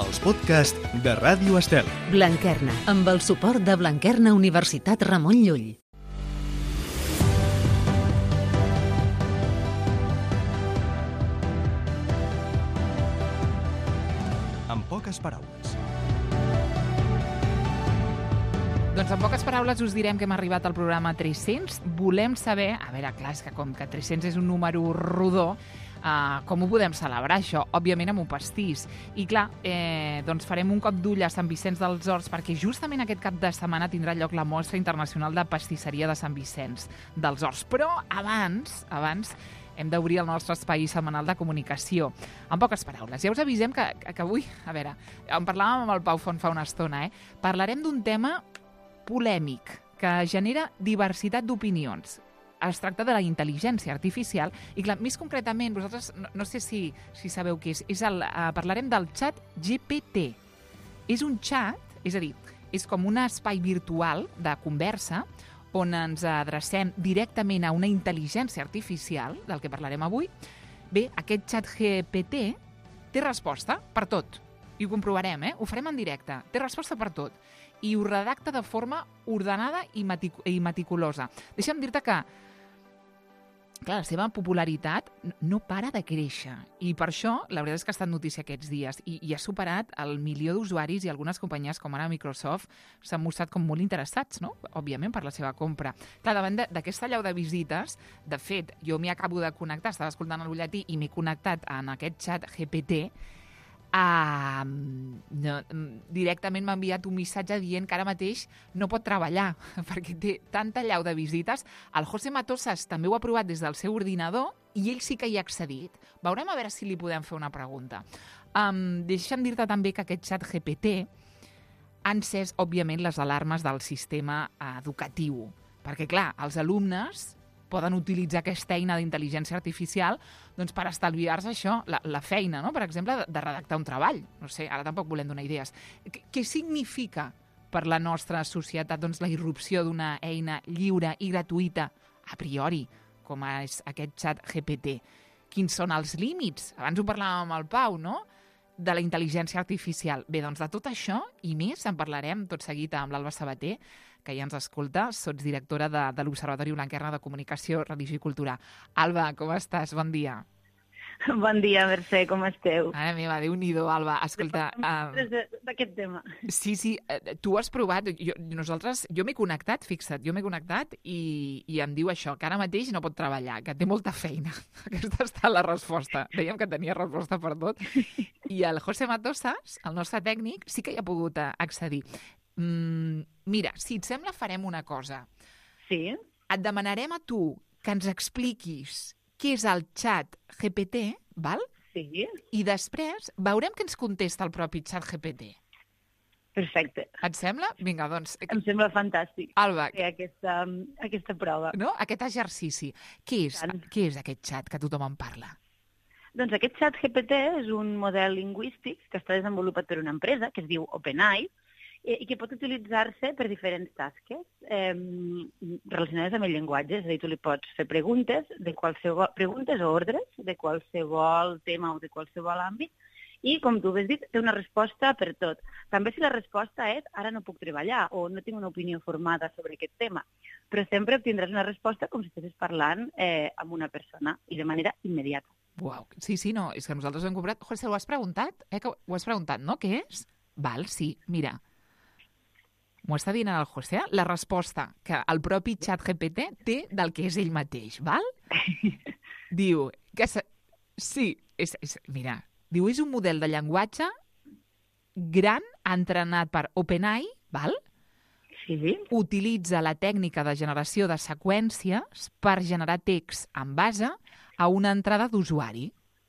els podcasts de Ràdio Estel. Blanquerna, amb el suport de Blanquerna Universitat Ramon Llull. En poques paraules. Doncs en poques paraules us direm que hem arribat al programa 300. Volem saber, a veure, clar, és que com que 300 és un número rodó, com ho podem celebrar, això? Òbviament amb un pastís. I clar, doncs farem un cop d'ull a Sant Vicenç dels Horts perquè justament aquest cap de setmana tindrà lloc la Mostra Internacional de Pastisseria de Sant Vicenç dels Horts. Però abans hem d'obrir el nostre espai setmanal de comunicació. En poques paraules, ja us avisem que avui, a veure, en parlàvem amb el Pau Font fa una estona, parlarem d'un tema polèmic que genera diversitat d'opinions. Es tracta de la intel·ligència artificial i, clar, més concretament, vosaltres no sé si sabeu què és. Parlarem del xat GPT. És un xat, és a dir, és com un espai virtual de conversa on ens adrecem directament a una intel·ligència artificial, del que parlarem avui. Bé, aquest xat GPT té resposta per tot. I ho comprovarem, ho farem en directe. Té resposta per tot. I ho redacta de forma ordenada i meticulosa. Deixa'm dir-te que, clar, la seva popularitat no para de créixer. I per això, la veritat és que ha estat notícia aquests dies. I ha superat el 1 milió d'usuaris i algunes companyies com ara Microsoft s'han mostrat com molt interessats, no? Òbviament, per la seva compra. Clar, davant d'aquesta allau de visites, de fet, jo m'hi acabo de connectar, estava escoltant el butlletí i m'he connectat en aquest xat GPT. Directament m'ha enviat un missatge dient que ara mateix no pot treballar perquè té tanta allau de visites. El José Matosas també ho ha provat des del seu ordinador i ell sí que hi ha accedit. Veurem a veure si li podem fer una pregunta. Deixa'm dir-te també que aquest xat GPT ha encès, òbviament, les alarmes del sistema educatiu. Perquè, clar, els alumnes poden utilitzar aquesta eina d'intel·ligència artificial doncs, per estalviar-se això, la feina, no? Per exemple, de redactar un treball. No sé, ara tampoc volem donar idees. Què significa per la nostra societat doncs, la irrupció d'una eina lliure i gratuïta, a priori, com és aquest xat GPT? Quins són els límits? Abans ho parlàvem amb el Pau, no?, de la intel·ligència artificial. Bé, doncs de tot això i més en parlarem tot seguit amb l'Alba Sabater, que ja ens escolta. Sots directora de l'Observatori Blanquerna de Comunicació, Religió i Cultura. Alba, com estàs? Bon dia. Bon dia, Mercè, com esteu? Mare meva, Déu-n'hi-do, Alba. Escolta... d'aquest tema. Sí, tu has provat. Jo m'he connectat, fixa't, i em diu això, que ara mateix no pot treballar, que té molta feina. Aquesta ha estat la resposta. Dèiem que tenia resposta per tot. I el José Matosas, el nostre tècnic, sí que hi ha pogut accedir. Mira, si et sembla, farem una cosa. Sí? Et demanarem a tu que ens expliquis què és el xat GPT, val? Sí. I després veurem què ens contesta el propi xat GPT. Perfecte. Et sembla? Vinga, doncs... Em sembla fantàstic. Alba. Fer aquesta prova. No? Aquest exercici. Què és aquest xat que tothom en parla? Doncs aquest xat GPT és un model lingüístic que està desenvolupat per una empresa que es diu OpenAI i que pot utilitzar-se per diferents tasques relacionades amb el llenguatge. És a dir, tu li pots fer preguntes o ordres de qualsevol tema o de qualsevol àmbit i, com tu has dit, té una resposta per tot. També si la resposta és ara no puc treballar o no tinc una opinió formada sobre aquest tema, però sempre obtindràs una resposta com si estiguessis parlant amb una persona i de manera immediata. Uau, sí, no, és que nosaltres ho hem comprat. José, ho has preguntat? Que ho has preguntat, no? Què és? Val, sí, mira. M'ho està dient el José, la resposta que el propi xat GPT té del que és ell mateix, val? Diu que... Sí, mira, diu, és un model de llenguatge gran entrenat per OpenAI, val? Sí. Utilitza la tècnica de generació de seqüències per generar text en base a una entrada d'usuari.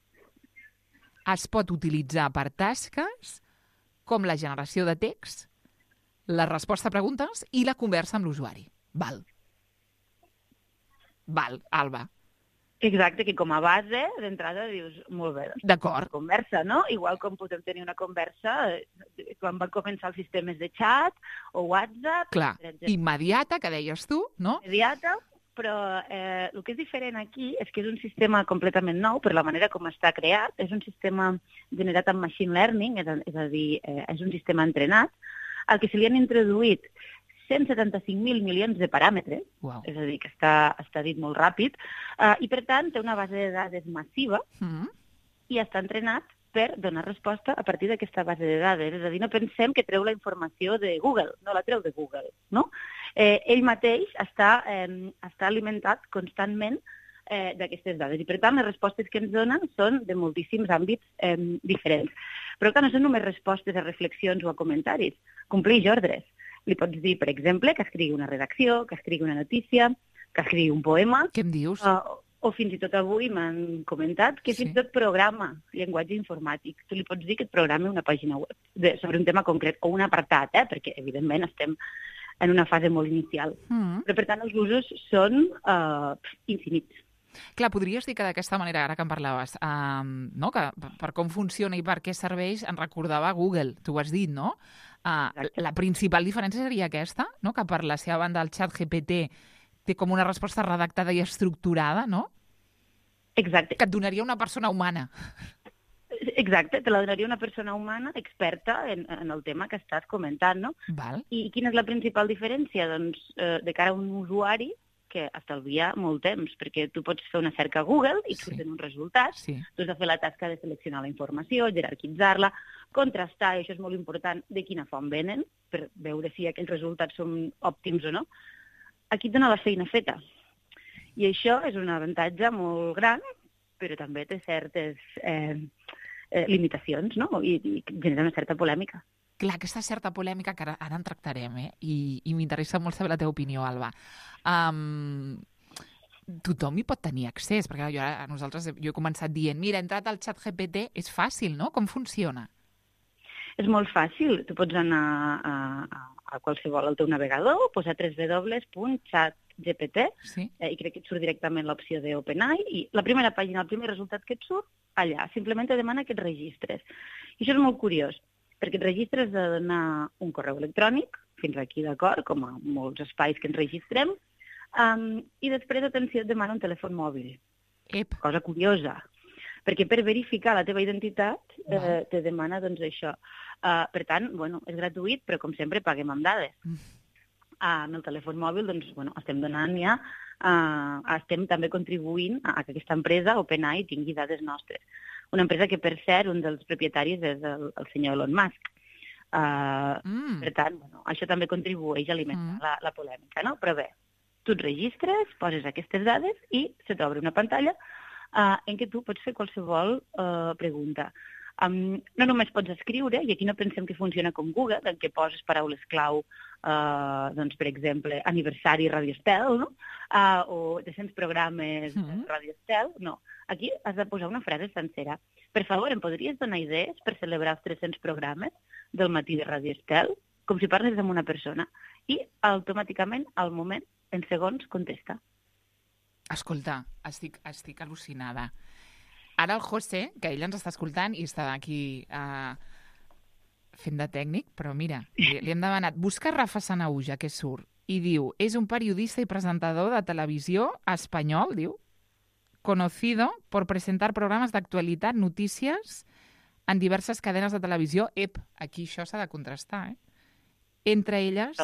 Es pot utilitzar per tasques com la generació de text, la resposta a preguntes i la conversa amb l'usuari. Val, Alba. Exacte, que com a base, d'entrada, dius, molt bé. D'acord. Conversa, no? Igual com podem tenir una conversa quan van començar els sistemes de xat o WhatsApp. Clar, immediata, que deies tu, no? Immediata. però el que és diferent aquí és que és un sistema completament nou per la manera com està creat. És un sistema generat amb machine learning, és a dir, és un sistema entrenat, al que se li han introduït 175.000 milions de paràmetres, és a dir, que està dit molt ràpid, i per tant té una base de dades massiva i està entrenat per donar resposta a partir d'aquesta base de dades. És a dir, no pensem que treu la informació de Google, no la treu de Google, no? Ell mateix està alimentat constantment d'aquestes dades. I, per tant, les respostes que ens donen són de moltíssims àmbits diferents. Però, clar, no són només respostes a reflexions o a comentaris. Compleix ordres. Li pots dir, per exemple, que escrigui una redacció, que escrigui una notícia, que escrigui un poema. Què em dius? O fins i tot avui m'han comentat que fins i tot programa llenguatge informàtic. Tu li pots dir que et programi una pàgina web sobre un tema concret o un apartat, perquè, evidentment, estem en una fase molt inicial. Però, per tant, els usos són infinits. Clar, podries dir que d'aquesta manera, ara que en parlaves, no? Que per com funciona i per què serveix, en recordava Google, tu ho has dit, no? La principal diferència seria aquesta, no? Que per la seva banda el ChatGPT té com una resposta redactada i estructurada, no? Exacte. Que et donaria una persona humana. Exacte, te la donaria una persona humana experta en el tema que estàs comentant, no? Val. I quina és la principal diferència? Doncs de cara a un usuari que estalvia molt temps, perquè tu pots fer una cerca a Google i et surten uns resultats, tu has de fer la tasca de seleccionar la informació, jerarquitzar-la, contrastar, i això és molt important, de quina font venen, per veure si aquells resultats són òptims o no. Aquí et dona la feina feta. I això és un avantatge molt gran, però també té certes limitacions, no? I genera una certa polèmica. Clar, aquesta certa polèmica que ara en tractarem, i m'interessa molt saber la teva opinió, Alba. Tothom hi pot tenir accés, perquè jo he començat dient, mira, he entrat al ChatGPT, és fàcil, no? Com funciona? És molt fàcil. Tu pots anar a qualsevol, al teu navegador, posar www.chatgpt, i crec que et surt directament l'opció d'OpenAI, i la primera pàgina, el primer resultat que et surt, allà, simplement te demana que et registres. I això és molt curiós, perquè et registres de donar un correu electrònic, fins aquí d'acord, com a molts espais que ens registrem, i després, atenció, et demana un telèfon mòbil. Cosa curiosa, perquè per verificar la teva identitat te demana doncs això. Per tant, és gratuït, però com sempre paguem amb dades. En el telèfon mòbil estem donant ja, estem també contribuint a que aquesta empresa, OpenAI, tingui dades nostres. Una empresa que, per cert, un dels propietaris és el senyor Elon Musk. Per tant, això també contribueix a alimentar la polèmica, no? Però bé, tu et registres, poses aquestes dades i se t'obre una pantalla en què tu pots fer qualsevol pregunta. No només pots escriure, i aquí no pensem que funciona com Google, en què poses paraules clau, per exemple, aniversari Radio Estel, no? O 300 programes Radio Estel, no. Aquí has de posar una frase sencera. Per favor, em podries donar idees per celebrar els 300 programes del matí de Radio Estel? Com si parles amb una persona. I automàticament, al moment, en segons, contesta. Escolta, estic al·lucinada. Ara el José, que ell ens està escoltant i està aquí fent de tècnic, però mira, li hem demanat, busca Rafa Sanahuja, que surt, i diu, és un periodista i presentador de televisió espanyol, diu, conocido por presentar programas de actualitat, notícies en diverses cadenes de televisió. Aquí això s'ha de contrastar, Entre elles,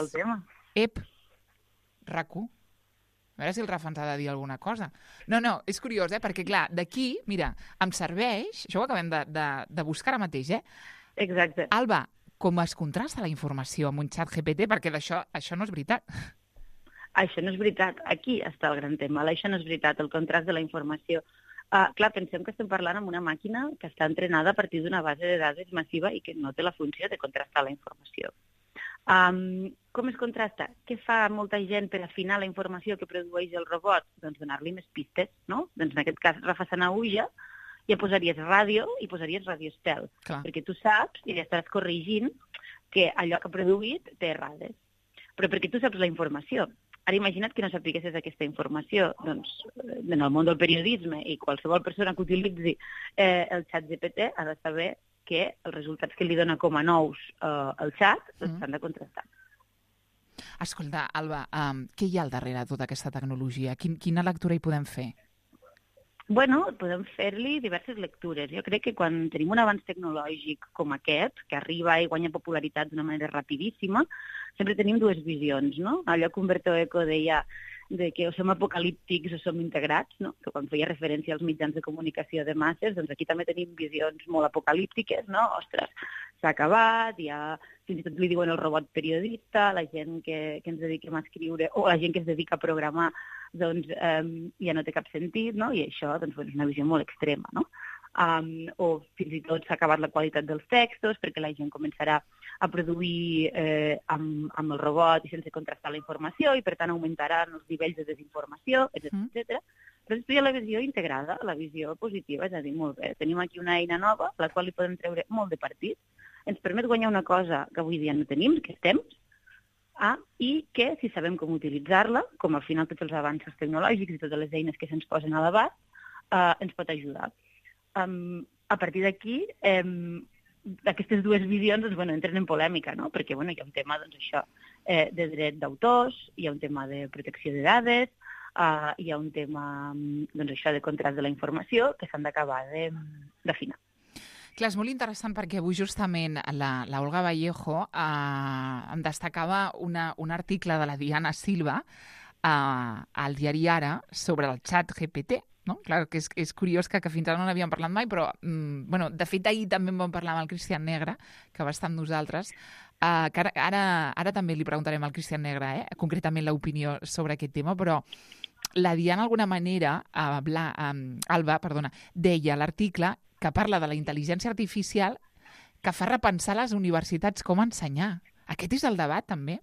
RAC1. A veure si el Rafa ens ha de dir alguna cosa. No, és curiós, perquè clar, d'aquí, mira, em serveix, això ho acabem de buscar ara mateix, Exacte. Alba, com es contrasta la informació amb un xat GPT, perquè això no és veritat. Això no és veritat. Aquí està el gran tema. Això no és veritat, el contrast de la informació. Clar, pensem que estem parlant amb una màquina que està entrenada a partir d'una base de dades massiva i que no té la funció de contrastar la informació. Com es contrasta? Què fa molta gent per afinar la informació que produeix el robot? Doncs donar-li més pistes, no? Doncs en aquest cas, Rafa Sanahuja, ja posaries ràdio i posaries Radio Estel, perquè tu saps i ja estàs corregint que allò que ha produït té errades. Però perquè tu saps la informació. Ara imagina't que no sapiguessis aquesta informació. Doncs en el món del periodisme i qualsevol persona que utilitzi el xat GPT ha de saber que els resultats que li dona com a nous el xat s'han de contrastar. Escolta, Alba, què hi ha al darrere de tota aquesta tecnologia? Quina lectura hi podem fer? Bueno, podem fer-li diverses lectures. Jo crec que quan tenim un avanç tecnològic com aquest, que arriba i guanya popularitat d'una manera rapidíssima, sempre tenim dues visions, no? Allò que Umberto Eco deia de que o som apocalíptics o som integrats, no? Que quan feia referència als mitjans de comunicació de masses, doncs aquí també tenim visions molt apocalíptiques, no? Ostres, s'ha acabat, ja fins i tot li diuen el robot periodista, la gent que ens dediquem a escriure o la gent que es dedica a programar, doncs ja no té cap sentit, no? I això doncs, és una visió molt extrema, no? O fins i tot s'ha acabat la qualitat dels textos perquè la gent començarà a produir amb el robot i sense contrastar la informació i per tant augmentaran els nivells de desinformació, etc. Però després hi ha la visió integrada, la visió positiva, és a dir, molt bé, tenim aquí una eina nova a la qual li podem treure molt de partit, ens permet guanyar una cosa que avui dia no tenim, que és temps, i que si sabem com utilitzar-la, com al final tots els avanços tecnològics i totes les eines que se'ns posen a l'abast, ens pot ajudar. A partir d'aquí, aquestes dues visions doncs, entren en polèmica, no? Perquè hi ha un tema doncs, això, de dret d'autors, hi ha un tema de protecció de dades, hi ha un tema doncs, això de contrast de la informació que s'han d'acabar d'afinar. Clar, és molt interessant perquè avui justament la Olga Vallejo em destacava un article de la Diana Silva al diari Ara sobre el xat GPT. No? Clar, que és curiós que fins ara no n'havíem parlat mai, però de fet ahir també en vam parlar amb el Cristian Negre, que va estar amb nosaltres, que ara també li preguntarem al Cristian Negre concretament l'opinió sobre aquest tema, però la Diana d'alguna manera, Alba, deia a l'article que parla de la intel·ligència artificial que fa repensar les universitats com ensenyar. Aquest és el debat, també?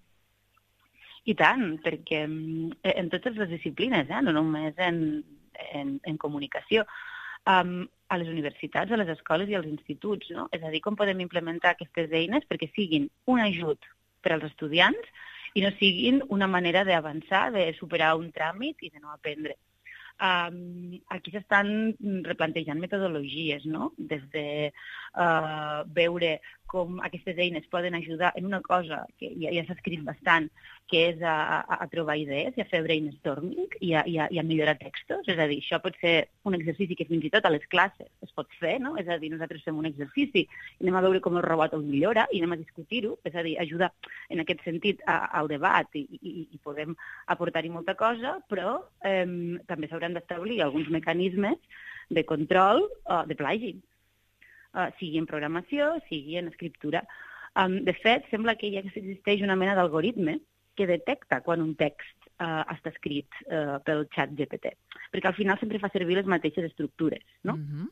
I tant, perquè en totes les disciplines, no només en comunicació, a les universitats, a les escoles i als instituts, no? És a dir, com podem implementar aquestes eines perquè siguin un ajut per als estudiants i no siguin una manera d'avançar, de superar un tràmit i de no aprendre. Aquí s'estan replantejant metodologies, no? Des de veure com aquestes eines poden ajudar en una cosa que ja s'ha escrit bastant, que és a trobar idees i a fer brainstorming i a millorar textos. És a dir, això pot ser un exercici que fins i tot a les classes es pot fer, no? És a dir, nosaltres fem un exercici i anem a veure com el robot el millora i anem a discutir-ho, és a dir, ajuda en aquest sentit al debat i podem aportar-hi molta cosa, però també s'hauran d'establir alguns mecanismes de control de plagi, sigui en programació, sigui en escriptura. De fet, sembla que ja existeix una mena d'algoritme que detecta quan un text està escrit pel xat GPT, perquè al final sempre fa servir les mateixes estructures, no?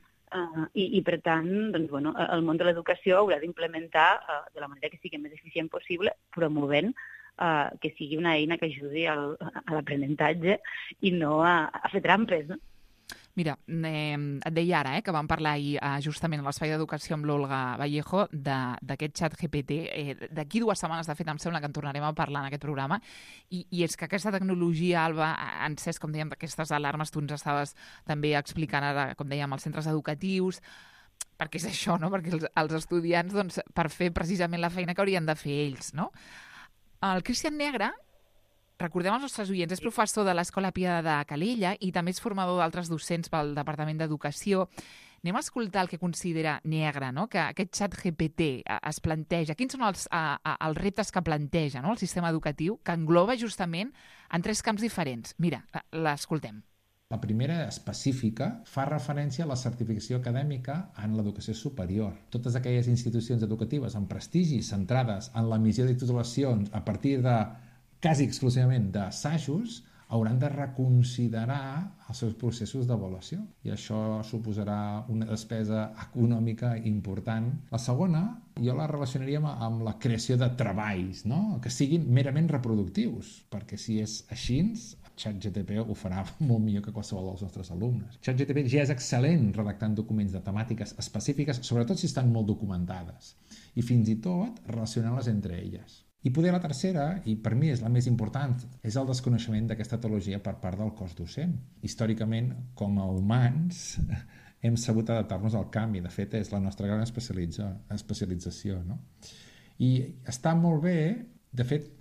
I per tant, doncs, el món de l'educació haurà d'implementar de la manera que sigui més eficient possible, promovent que sigui una eina que ajudi a l'aprenentatge i no a fer trampes, no? Mira, et deia ara que vam parlar ahir justament a l'Espai d'Educació amb l'Olga Vallejo d'aquest xat GPT. D'aquí 2 setmanes, de fet, em sembla que en tornarem a parlar en aquest programa. I és que aquesta tecnologia, Alba, ha encès, com dèiem, aquestes alarmes, tu ens estaves també explicant ara, com dèiem, als centres educatius, perquè és això, no? Perquè els estudiants, doncs, per fer precisament la feina que haurien de fer ells, no? El Cristian Negre, recordem als nostres oients, és professor de l'Escola Pia de Calella i també és formador d'altres docents pel Departament d'Educació. Anem a escoltar el que considera Negre, no? Que aquest xat GPT es planteja. Quins són els reptes que planteja, no? El sistema educatiu, que engloba justament en 3 camps diferents. Mira, l'escoltem. La primera, específica, fa referència a la certificació acadèmica en l'educació superior. Totes aquelles institucions educatives amb prestigi centrades en l'emissió de titulacions a partir de quasi exclusivament d'assajos, hauran de reconsiderar els seus processos d'avaluació. I això suposarà una despesa econòmica important. La segona, jo la relacionaria amb la creació de treballs, no? Que siguin merament reproductius, perquè si és així, ChatGPT ho farà molt millor que qualsevol dels nostres alumnes. ChatGPT ja és excel·lent redactant documents de temàtiques específiques, sobretot si estan molt documentades, i fins i tot relacionant-les entre elles. I poder la tercera, i per mi és la més important, és el desconeixement d'aquesta teologia per part del cos docent. Històricament, com a humans, hem sabut adaptar-nos al canvi. De fet, és la nostra gran especialització, no? I està molt bé, de fet,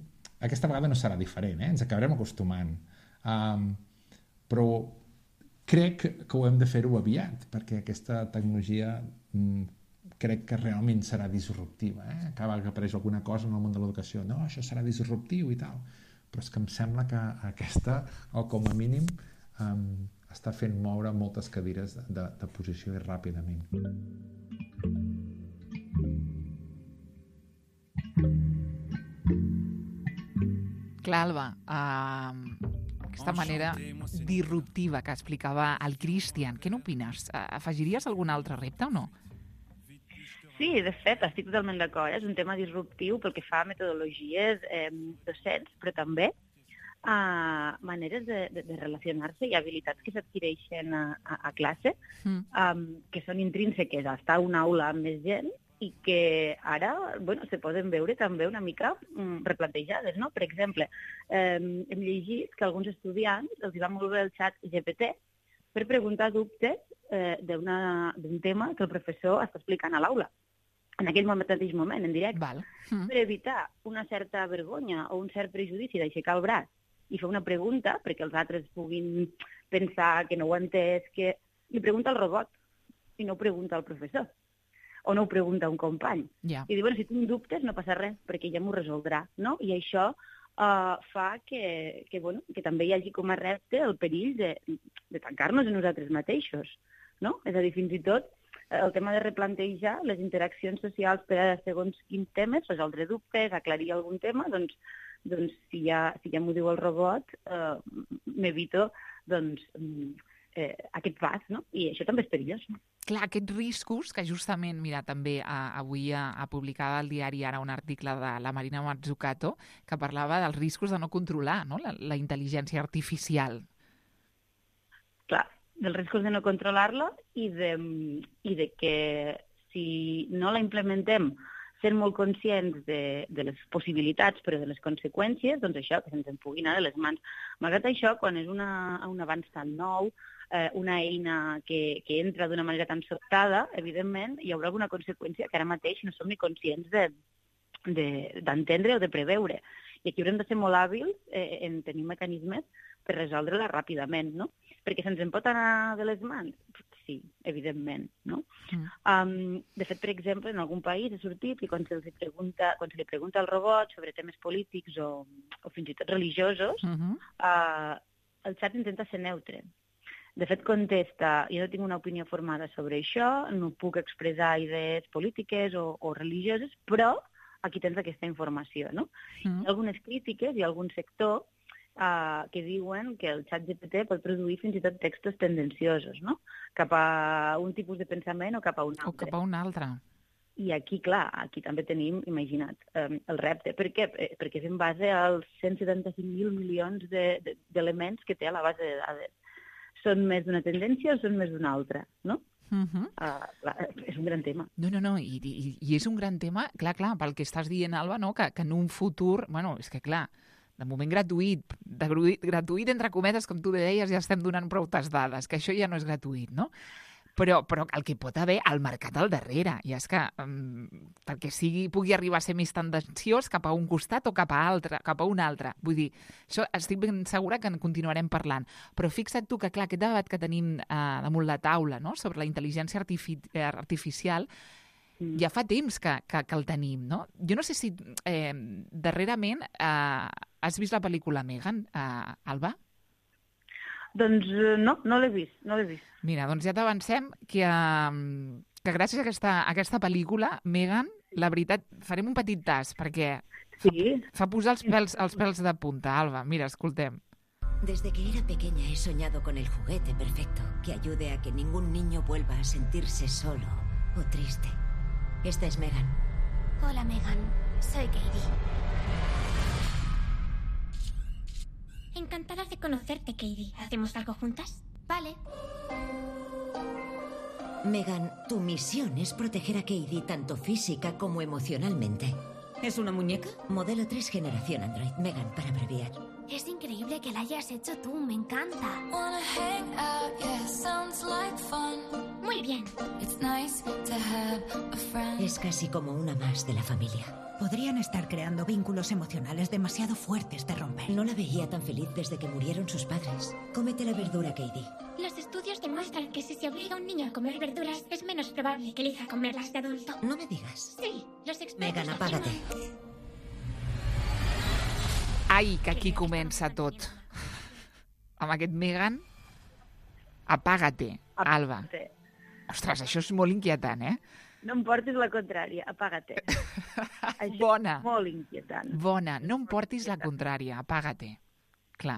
aquesta vegada no serà diferent, ens acabarem acostumant. Però crec que ho hem de fer-ho aviat, perquè aquesta tecnologia crec que realment serà disruptiva. Acaba que apareix alguna cosa en el món de l'educació. No, això serà disruptiu i tal. Però és que em sembla que aquesta, o com a mínim, està fent moure moltes cadires de posició i ràpidament. Clar, Alba, aquesta manera disruptiva que explicava el Cristian, què n'opines? Afegiries algun altre repte o no? Sí, de fet, estic totalment d'acord. És un tema disruptiu pel que fa a metodologies docents, però també a maneres de relacionar-se i habilitats que s'adquireixen a classe, que són intrínseques a estar a una aula amb més gent i que ara se poden veure també una mica replantejades, no? Per exemple, hem llegit que alguns estudiants els va molt bé el xat GPT per preguntar dubtes d'un tema que el professor està explicant a l'aula, en aquell mateix moment, en directe. Per evitar una certa vergonya o un cert prejudici d'aixecar el braç i fer una pregunta, perquè els altres puguin pensar que no ho ha entès, que li pregunta al robot i no ho pregunta al professor, o no ho pregunta un company. I diu, si tinc dubtes no passa res, perquè ja m'ho resoldrà, no? I això fa que també hi hagi com a repte el perill de tancar-nos a nosaltres mateixos, no? És a dir, fins i tot el tema de replantejar les interaccions socials per a segons quins temes, resoldre dubtes, aclarir algun tema, doncs si ja m'ho diu el robot, m'evito aquest pas, no? I això també és perillós. Clar, aquests riscos, que justament, mira, també avui publicava al diari Ara un article de la Marina Mazzucato que parlava dels riscos de no controlar, no? La intel·ligència artificial. Clar, dels riscos de no controlar-la i de que si no la implementem sent molt conscients de les possibilitats, però de les conseqüències, doncs això, que se'ns en pugui anar de les mans. Malgrat això, quan és un avanç tan nou, una eina que entra d'una manera tan sobtada, evidentment, hi haurà alguna conseqüència que ara mateix no som ni conscients d'entendre o de preveure. I aquí haurem de ser molt hàbils en tenir mecanismes per resoldre-la ràpidament, no? Perquè se'ns en pot anar de les mans? Sí, evidentment, no? De fet, per exemple, en algun país ha sortit que quan se li pregunta al robot sobre temes polítics o fins i tot religiosos, el xat intenta ser neutre. De fet, contesta, jo no tinc una opinió formada sobre això, no puc expressar idees polítiques o religioses, però aquí tens aquesta informació, no? Hi ha algunes crítiques i algun sector que diuen que el xat GPT pot produir fins i tot textos tendenciosos, no? Cap a un tipus de pensament o cap a un altre. O cap a un altre. I aquí, clar, aquí també tenim, imagina't, el repte. Per què? Perquè és en base als 175.000 milions d'elements que té a la base de dades. Són més d'una tendència o són més d'una altra, no? És un gran tema. No, i és un gran tema, clar, pel que estàs dient, Alba, no? Que en un futur, és que clar, de moment gratuït entre cometes, com tu deies, ja estem donant prou dades, que això ja no és gratuït, no? Però el que pot haver al mercat al darrere, i és que perquè pugui arribar a ser més tendenciós cap a un costat o cap a un altre. Vull dir, això estic ben segura que en continuarem parlant. Però fixa't tu que, clar, aquest debat que tenim damunt la taula, no?, sobre la intel·ligència artificial, ja fa temps que el tenim, no? Jo no sé si darrerament has vist la pel·lícula Megan, Alba? Doncs no l'he vist, Mira, doncs ja t'avancem que gràcies a aquesta pel·lícula, Megan, la veritat, farem un petit tast, perquè fa posar els pèls de punta, Alba. Mira, escoltem. Desde que era pequeña he soñado con el juguete perfecto, que ayude a que ningún niño vuelva a sentirse solo o triste. Esta es Megan. Hola, Megan. Soy Katie. Encantada de conocerte, Katie. ¿Hacemos algo juntas? Vale. Megan, tu misión es proteger a Katie tanto física como emocionalmente. ¿Es una muñeca? Modelo 3 generación Android. Megan, para abreviar. Es increíble que la hayas hecho tú, me encanta. Muy bien. Es casi como una más de la familia. Podrían estar creando vínculos emocionales demasiado fuertes de romper. No la veía tan feliz desde que murieron sus padres. Cómete la verdura, Katie. Los estudios demuestran que si se obliga a un niño a comer verduras, es menos probable que elija comerlas de adulto. No me digas. Sí, los expertos... Megan, apágate. Ai, que aquí comença tot. Amb aquest Megan, apágate, Alba. Ostres, això és molt inquietant, eh? No em portis la contrària, apágate. Això Bona. és molt inquietant. Bona, no em portis la contrària, apágate. Clar.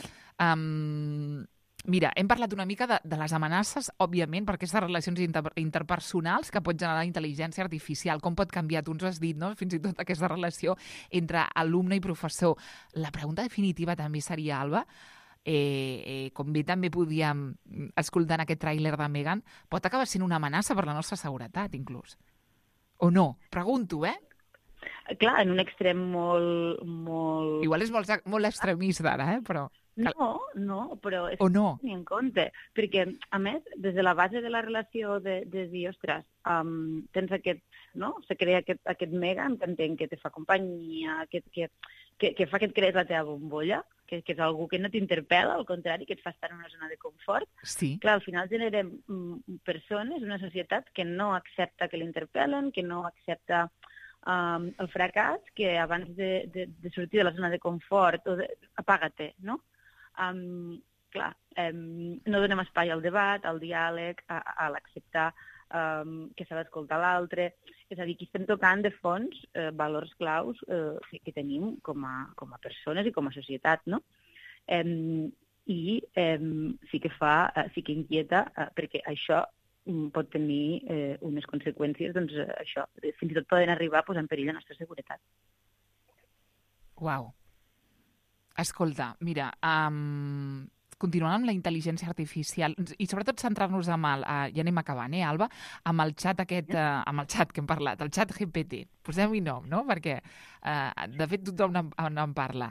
Mira, hem parlat una mica de les amenaces, òbviament, per aquestes relacions interpersonals que pot generar la intel·ligència artificial. Com pot canviar? Tu ens has dit, no?, fins i tot aquesta relació entre alumne i professor. La pregunta definitiva també seria, Alba, com bé també podíem escoltar en aquest tràiler de Megan, pot acabar sent una amenaça per la nostra seguretat, inclús. O no? Pregunto, eh? Clar, en un extrem molt... Igual és molt extremista ara, però... No, però és o no? tenir en compte, perquè, a més, des de la base de la relació de dir, ostres, tens aquest, no? Se crea aquest Megan que entenc que te fa companyia, que fa que et crees la teva bombolla, que és algú que no t'interpel·la, al contrari, que et fa estar en una zona de confort. Sí. Clar, al final generem persones, una societat que no accepta que l'interpel·len, que no accepta el fracàs, que abans de sortir de la zona de confort, apágate, no? Clar, no donem espai al debat, al diàleg, a l'acceptar que s'ha d'escoltar l'altre. És a dir, aquí estem tocant de fons valors claus que tenim com a persones i com a societat, no? I sí que inquieta, perquè això pot tenir unes conseqüències, doncs això, fins i tot poden arribar a posar en perill la nostra seguretat. Uau. Escolta, mira, continuant amb la intel·ligència artificial i sobretot centrar-nos amb ja anem acabant, Alba, amb el xat aquest, amb el xat que hem parlat, el xat GPT. Posem-hi nom, no? Perquè, de fet, tothom en parla.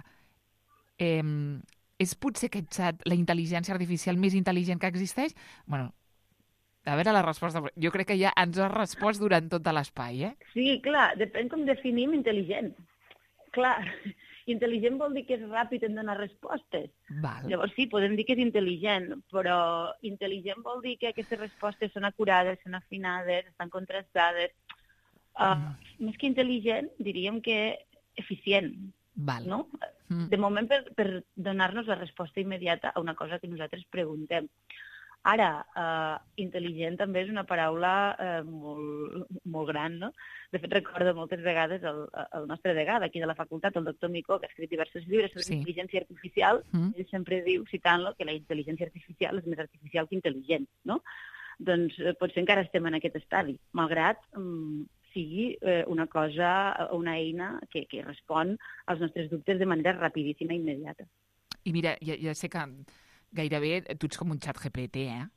És potser aquest xat la intel·ligència artificial més intel·ligent que existeix? Bueno, a veure la resposta. Jo crec que ja ens has respost durant tot l'espai, eh? Sí, clar, depèn com definim intel·ligent. Clar, intel·ligent vol dir que és ràpid en donar respostes. Val. Llavors sí, podem dir que és intel·ligent, però intel·ligent vol dir que aquestes respostes són acurades, són afinades, estan contrastades. Més que intel·ligent, diríem que eficient. Val. No? De moment, per donar-nos la resposta immediata a una cosa que nosaltres preguntem. Ara, intel·ligent també és una paraula molt gran, no? De fet, recordo moltes vegades el nostre degà d'aquí de la facultat, el doctor Micó, que ha escrit diversos llibres sobre intel·ligència artificial, ell sempre diu, citant-lo, que la intel·ligència artificial és més artificial que intel·ligent, no? Doncs potser encara estem en aquest estadi, malgrat sigui una cosa, una eina que respon als nostres dubtes de manera rapidíssima i immediata. I mira, ja sé que gairebé tu ets com un xat GPT, eh?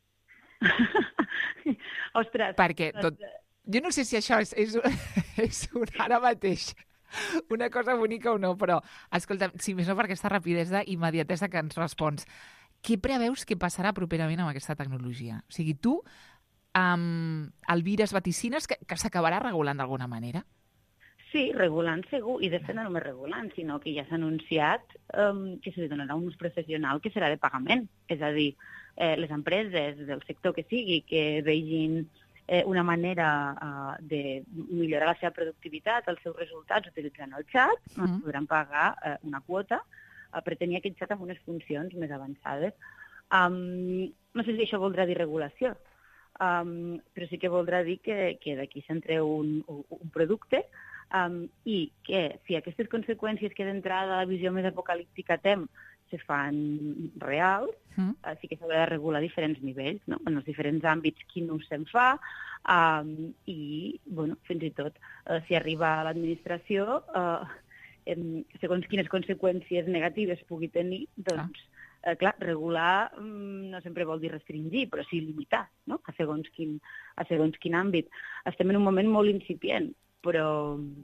Ostres! Perquè jo no sé si això és ara mateix una cosa bonica o no, però, escolta, si més no per aquesta rapidesa i immediatesa que ens respons, què preveus que passarà properament amb aquesta tecnologia? O sigui, tu, el virus vaticines que s'acabarà regulant d'alguna manera? Sí, regulant segur, i de fet no només regulant, sinó que ja s'ha anunciat que se li donarà un ús professional que serà de pagament. És a dir, les empreses del sector que sigui que vegin una manera de millorar la seva productivitat, els seus resultats utilitzant el xat, podran pagar una quota per tenir aquest xat amb unes funcions més avançades. No sé si això voldrà dir regulació, però sí que voldrà dir que d'aquí se'n treu un producte i que si aquestes conseqüències que d'entrada la visió més apocalíptica tem se fan reals, sí que s'haurà de regular a diferents nivells, no? En els diferents àmbits quin ús se'n fa i, bueno, fins i tot si arriba a l'administració, segons quines conseqüències negatives pugui tenir, doncs, clar, regular no sempre vol dir restringir, però sí limitar, no? A segons quin àmbit. Estem en un moment molt incipient, però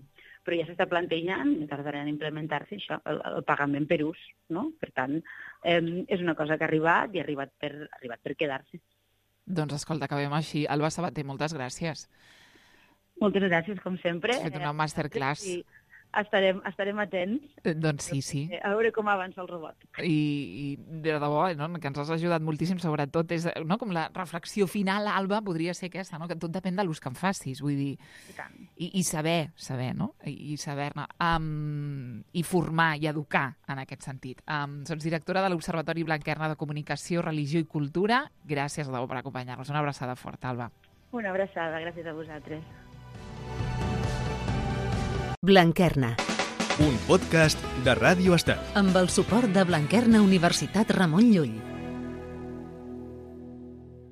però ja s'està plantejant, i tardarà en implementar-se això, el pagament per ús, no? Per tant, és una cosa que ha arribat i ha arribat per quedar-se. Doncs escolta, acabem així. Alba Sabater, moltes gràcies. Moltes gràcies, com sempre. Has fet una masterclass. I estarem atents. Doncs sí. A veure com avança el robot. I de debò, no? Que ens has ajudat moltíssim, sobretot, és, no? Com la reflexió final, Alba, podria ser aquesta, no? Que tot depèn de l'ús que en facis, vull dir, i saber, no? I saber-ne, i formar i educar en aquest sentit. Sots directora de l'Observatori Blanquerna de Comunicació, Religió i Cultura. Gràcies de debò per acompanyar-nos. Una abraçada forta, Alba. Una abraçada, gràcies a vosaltres. Blanquerna. Un podcast de Ràdio Estel. Amb el suport de Blanquerna Universitat Ramon Llull.